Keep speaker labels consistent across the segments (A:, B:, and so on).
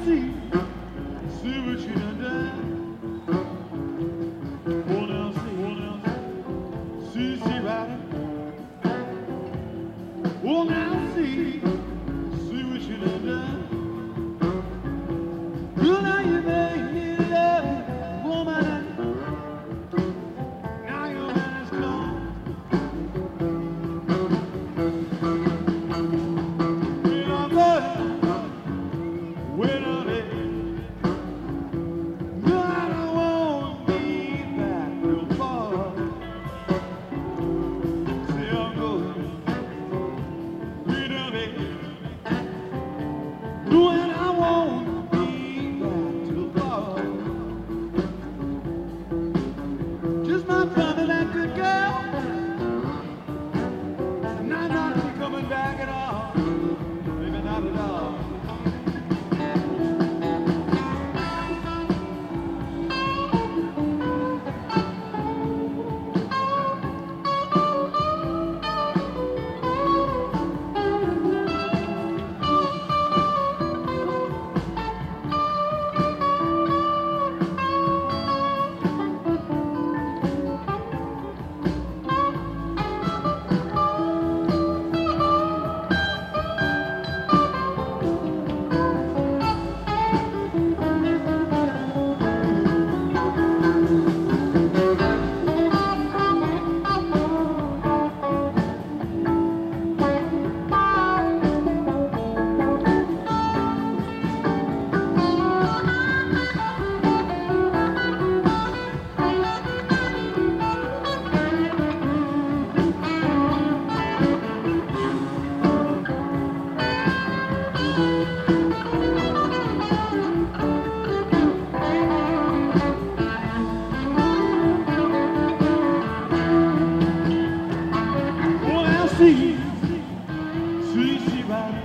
A: see what you done done. Oh, now see, rider. Oh, now see what you done done. Well, now you made me love, woman. Now your man is gone. When I'm going, when I'm there. When I won't be back till fall. Just my brother, that good girl. And I'm not coming back at all. Maybe not at all. See, right.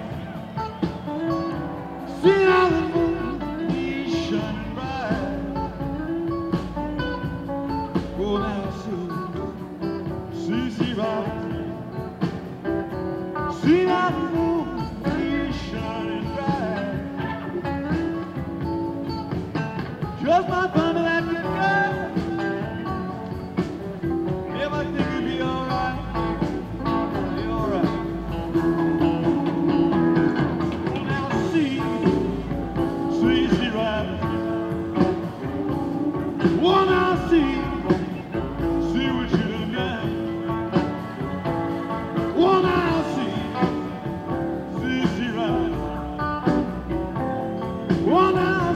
A: See how the moon is shining bright. Oh, now see, right. See how the moon is shining bright. Just my fun of that good girl. Never think it'd be alright. One I see what you done done. One I see right. One I